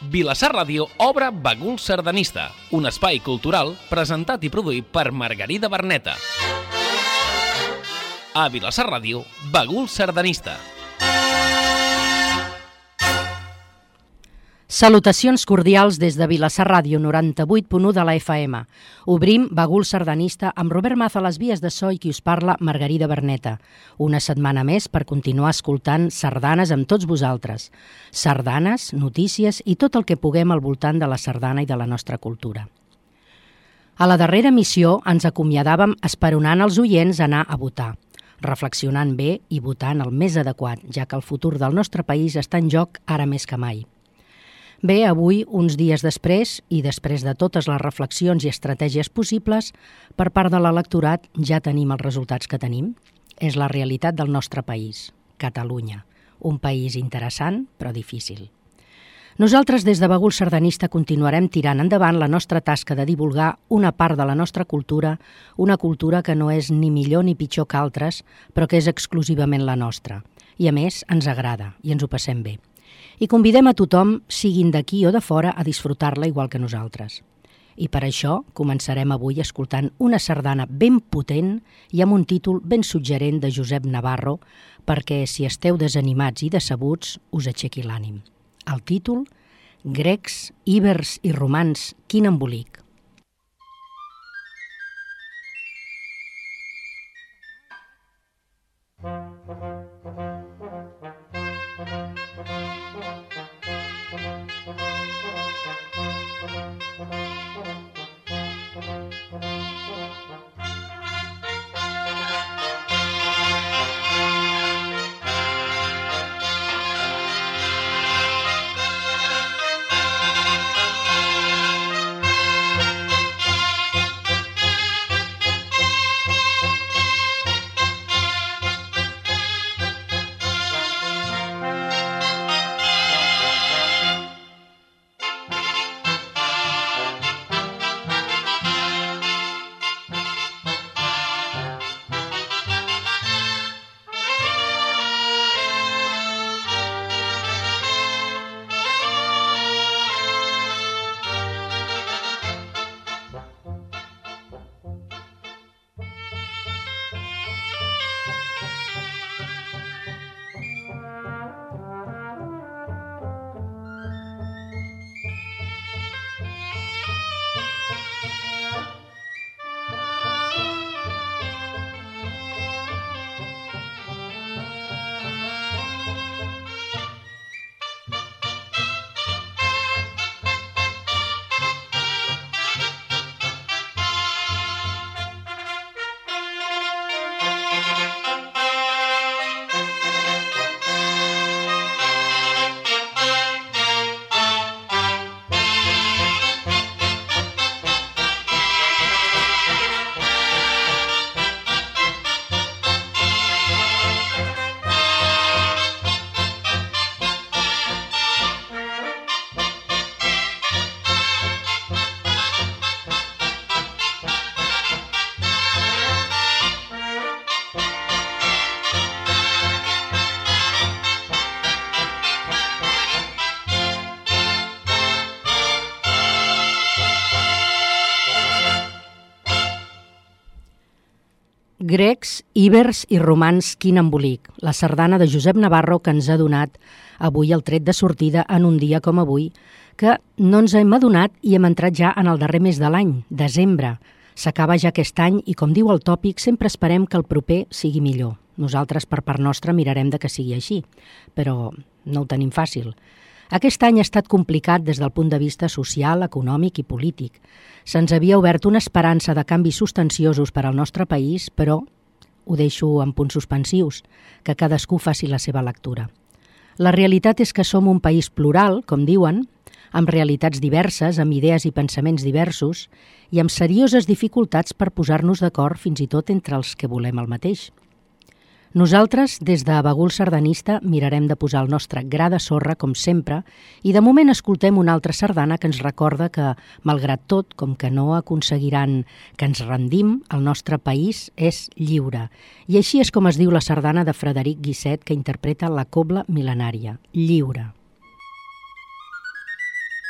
Vilassar Ràdio obre Bagul Sardanista, un espai cultural presentat i produït per Margarida Berneta. A Vilassar Ràdio, Bagul Sardanista. Salutacions cordials des de Vilassar Ràdio 98.1 de la FM. Obrim Bagul Sardanista amb Robert Maza a les vies de so i qui us parla, Margarida Berneta. Una setmana més per continuar escoltant sardanes amb tots vosaltres. Sardanes, notícies i tot el que puguem al voltant de la sardana i de la nostra cultura. A la darrera missió ens acomiadàvem esperonant els oients a anar a votar, reflexionant bé i votant el més adequat, ja que el futur del nostre país està en joc ara més que mai. Bé, avui, uns dies després, i després de totes les reflexions i estratègies possibles, per part de l'electorat ja tenim els resultats que tenim. És la realitat del nostre país, Catalunya, un país interessant però difícil. Nosaltres des de Bagul Sardanista continuarem tirant endavant la nostra tasca de divulgar una part de la nostra cultura, una cultura que no és ni millor ni pitjor que altres, però que és exclusivament la nostra. I a més, ens agrada i ens ho passem bé. I convidem a tothom, siguin d'aquí o de fora, a disfrutar-la igual que nosaltres. I per això començarem avui escoltant una sardana ben potent i amb un títol ben suggerent de Josep Navarro, perquè si esteu desanimats i decebuts, us aixequi l'ànim. El títol, Grecs, Ibers i Romans, quin embolic. Grecs, Ibers i Romans, quin embolic. La sardana de Josep Navarro que ens ha donat avui el tret de sortida en un dia com avui, que no ens hem adonat i hem entrat ja en el darrer mes de l'any, desembre. S'acaba ja aquest any i, com diu el tòpic, sempre esperem que el proper sigui millor. Nosaltres, per part nostra, mirarem de que sigui així, però no ho tenim fàcil. Aquest any ha estat complicat des del punt de vista social, econòmic i polític. Se'ns havia obert una esperança de canvis substanciosos per al nostre país, però ho deixo en punts suspensius, que cadascú faci la seva lectura. La realitat és que som un país plural, com diuen, amb realitats diverses, amb idees i pensaments diversos i amb serioses dificultats per posar-nos d'acord fins i tot entre els que volem el mateix. Nosaltres, des de Bagul Sardanista, mirarem de posar el nostre gra de sorra, com sempre, i de moment escoltem una altra sardana que ens recorda que, malgrat tot, com que no aconseguiran que ens rendim, el nostre país és lliure. I així és com es diu la sardana de Frederic Guisset, que interpreta la cobla mil·lenària, Lliure.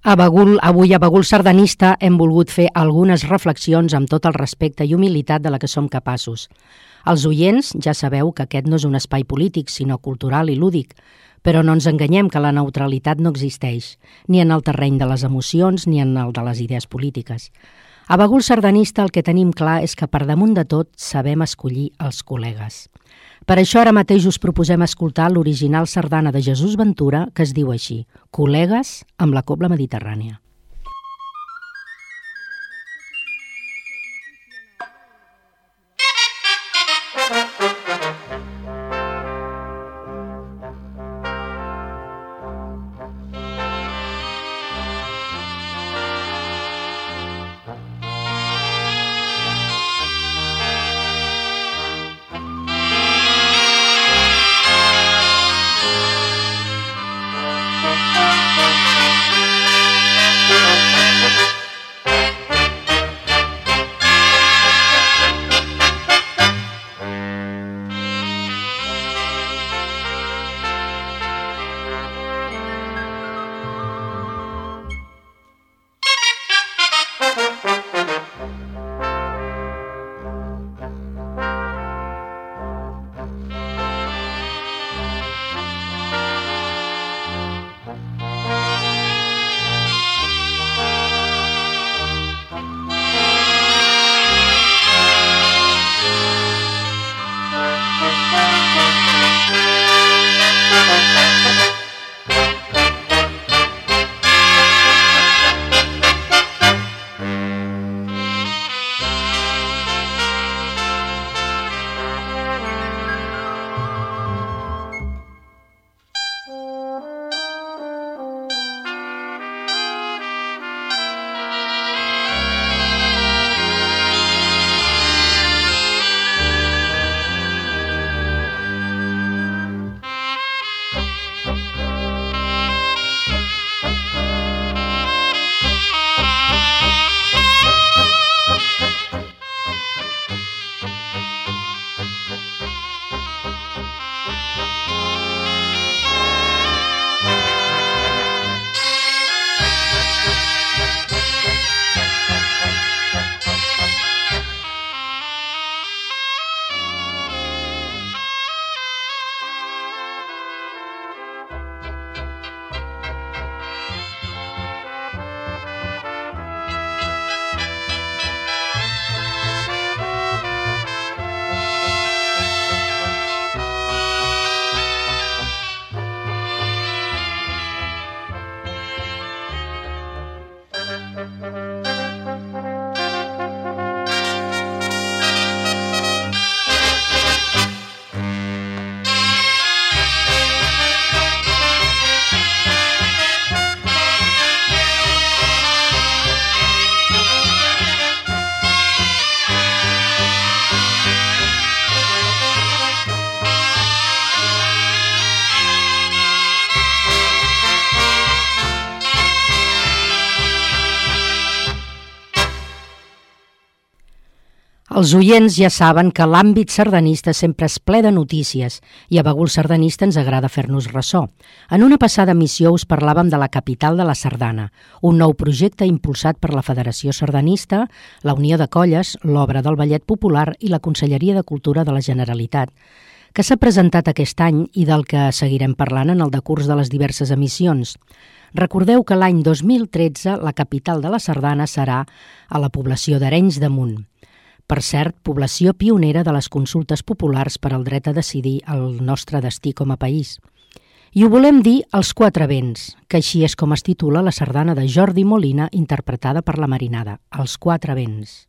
Avui a Bagul Sardanista hem volgut fer algunes reflexions amb tot el respecte i humilitat de la que som capaços. Els oients ja sabeu que aquest no és un espai polític, sinó cultural i lúdic, però no ens enganyem que la neutralitat no existeix, ni en el terreny de les emocions ni en el de les idees polítiques. A Bagul Sardanista el que tenim clar és que per damunt de tot sabem escollir els col·legues. Per això ara mateix us proposem escoltar l'original sardana de Jesús Ventura, que es diu així, Col·legues amb la Cobla Mediterrània. Els oients ja saben que l'àmbit sardanista sempre és ple de notícies i a Bagul Sardanista ens agrada fer-nos ressò. En una passada emissió us parlàvem de la capital de la sardana, un nou projecte impulsat per la Federació Sardanista, la Unió de Colles, l'Obra del Ballet Popular i la Conselleria de Cultura de la Generalitat, que s'ha presentat aquest any i del que seguirem parlant en el decurs de les diverses emissions. Recordeu que l'any 2013 la capital de la sardana serà a la població d'Arenys de Munt. Per cert, població pionera de les consultes populars per al dret a decidir el nostre destí com a país. I ho volem dir als quatre vents, que així és com es titula la sardana de Jordi Molina interpretada per la Marinada, Els quatre vents.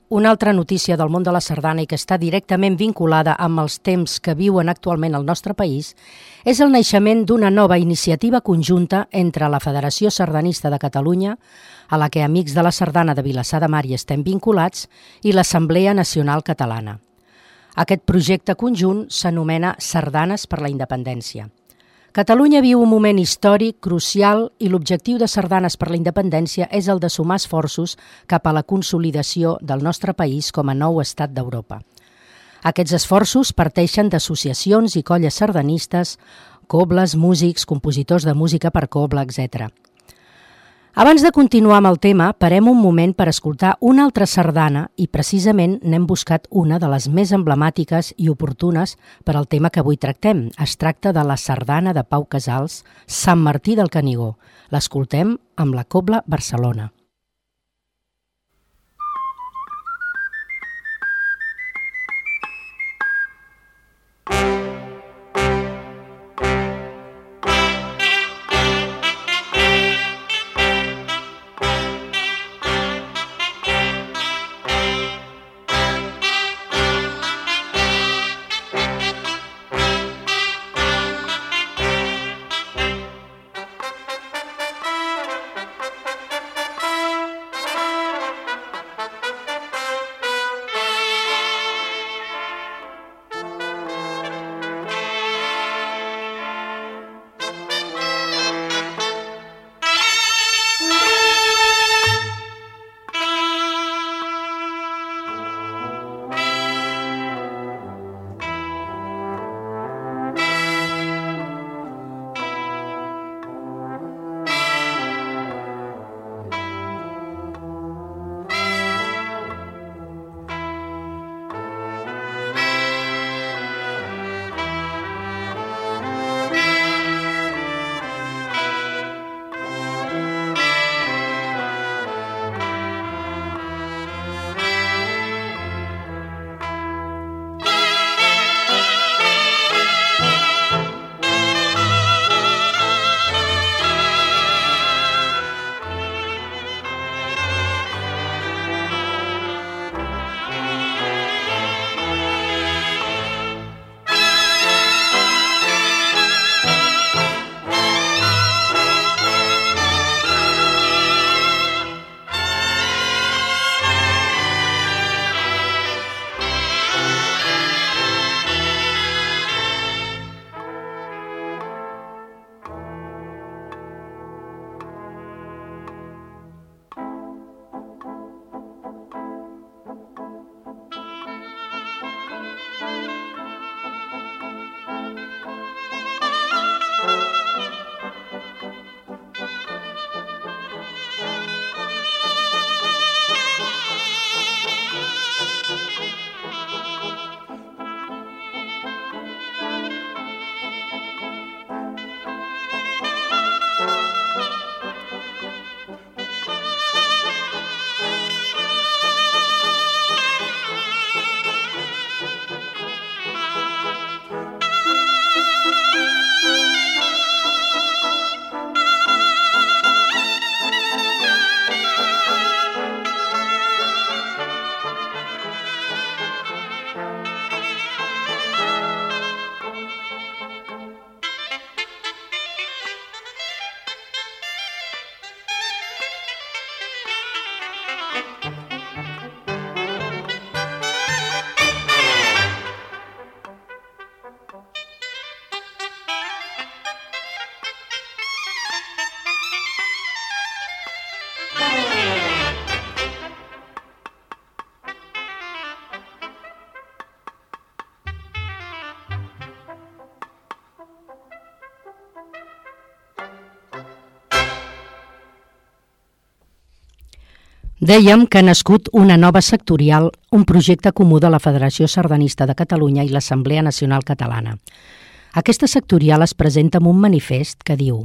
Una altra notícia del món de la sardana i que està directament vinculada amb els temps que viuen actualment al nostre país és el naixement d'una nova iniciativa conjunta entre la Federació Sardanista de Catalunya, a la que Amics de la Sardana de Vilassar de Mar hi estem vinculats, i l'Assemblea Nacional Catalana. Aquest projecte conjunt s'anomena Sardanes per la Independència. Catalunya viu un moment històric crucial i l'objectiu de Sardanes per la Independència és el de sumar esforços cap a la consolidació del nostre país com a nou estat d'Europa. Aquests esforços parteixen d'associacions i colles sardanistes, cobles, músics, compositors de música per coble, etc. Abans de continuar amb el tema, parem un moment per escoltar una altra sardana i precisament n'hem buscat una de les més emblemàtiques i oportunes per al tema que avui tractem. Es tracta de la sardana de Pau Casals, Sant Martí del Canigó. L'escoltem amb la Cobla Barcelona. Dèiem que ha nascut una nova sectorial, un projecte comú de la Federació Sardanista de Catalunya i l'Assemblea Nacional Catalana. Aquesta sectorial es presenta amb un manifest que diu: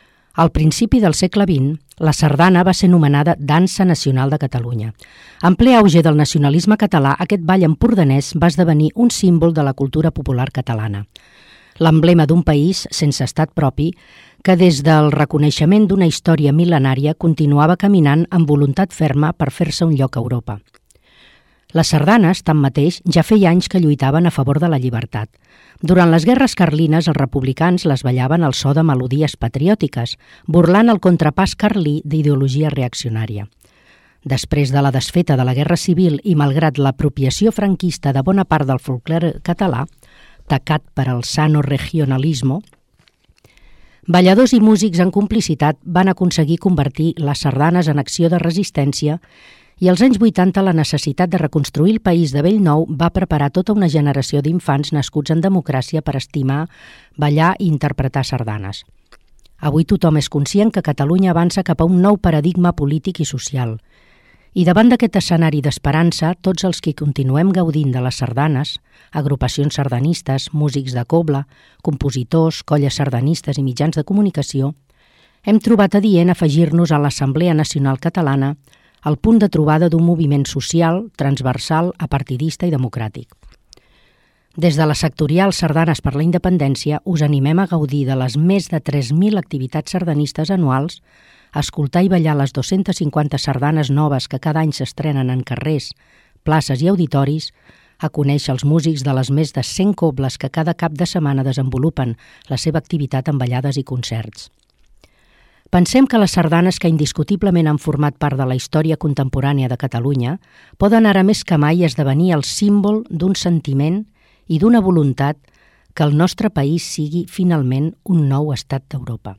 al principi del segle XX, la sardana va ser nomenada Dansa Nacional de Catalunya. En ple auge del nacionalisme català, aquest ball empordanès va esdevenir un símbol de la cultura popular catalana. L'emblema d'un país sense estat propi que des del reconeixement d'una història mil·lenària continuava caminant amb voluntat ferma per fer-se un lloc a Europa. Les sardanes, tanmateix, ja feia anys que lluitaven a favor de la llibertat. Durant les guerres carlines, els republicans les ballaven al so de melodies patriòtiques, burlant el contrapàs carlí d'ideologia reaccionària. Després de la desfeta de la Guerra Civil i malgrat l'apropiació franquista de bona part del folklore català, tacat per al sano regionalismo, balladors i músics en complicitat van aconseguir convertir les sardanes en acció de resistència i als anys 80 la necessitat de reconstruir el país de bell nou va preparar tota una generació d'infants nascuts en democràcia per estimar, ballar i interpretar sardanes. Avui tothom és conscient que Catalunya avança cap a un nou paradigma polític i social. I davant d'aquest escenari d'esperança, tots els que continuem gaudint de les sardanes, agrupacions sardanistes, músics de cobla, compositors, colles sardanistes i mitjans de comunicació, hem trobat adient afegir-nos a l'Assemblea Nacional Catalana al punt de trobada d'un moviment social, transversal, apartidista i democràtic. Des de la sectorial Sardanes per la Independència us animem a gaudir de les més de 3.000 activitats sardanistes anuals, a escoltar i ballar les 250 sardanes noves que cada any s'estrenen en carrers, places i auditoris, a conèixer els músics de les més de 100 cobles que cada cap de setmana desenvolupen la seva activitat en ballades i concerts. Pensem que les sardanes que indiscutiblement han format part de la història contemporània de Catalunya poden ara més que mai esdevenir el símbol d'un sentiment i d'una voluntat que el nostre país sigui finalment un nou estat d'Europa.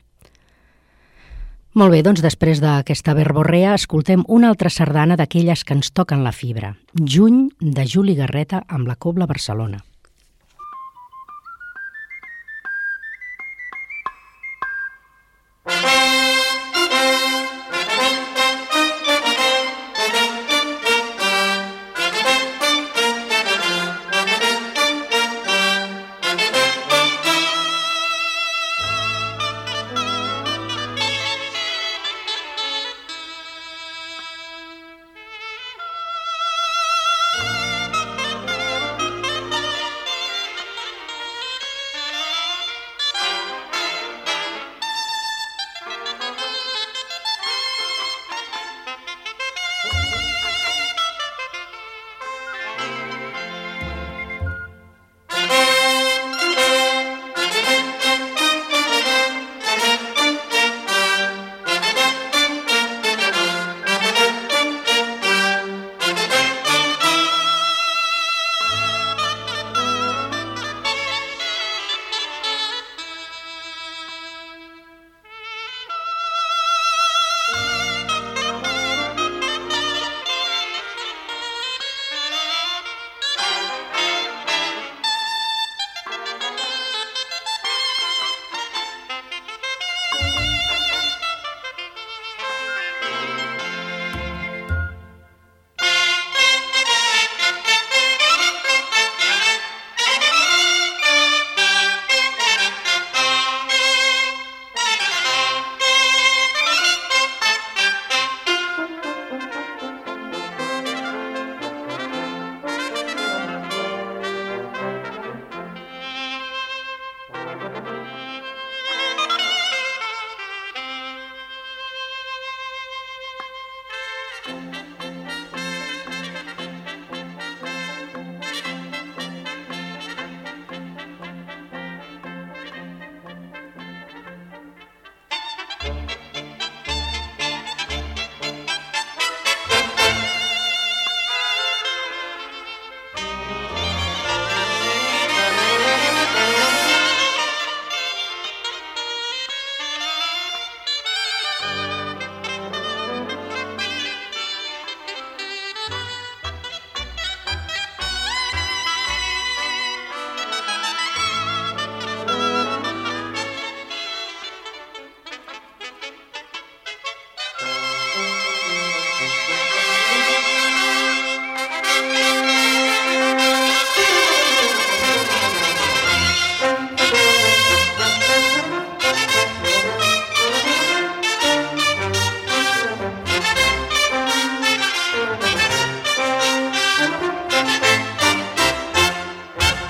Molt bé, doncs després d'aquesta verborrea escoltem una altra sardana d'aquelles que ens toquen la fibra, Juny, de Juli Garreta amb la Cobla Barcelona.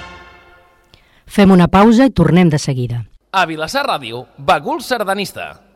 Fem una pausa i tornem de seguida. A Vilassar Ràdio, Bagul Sardanista.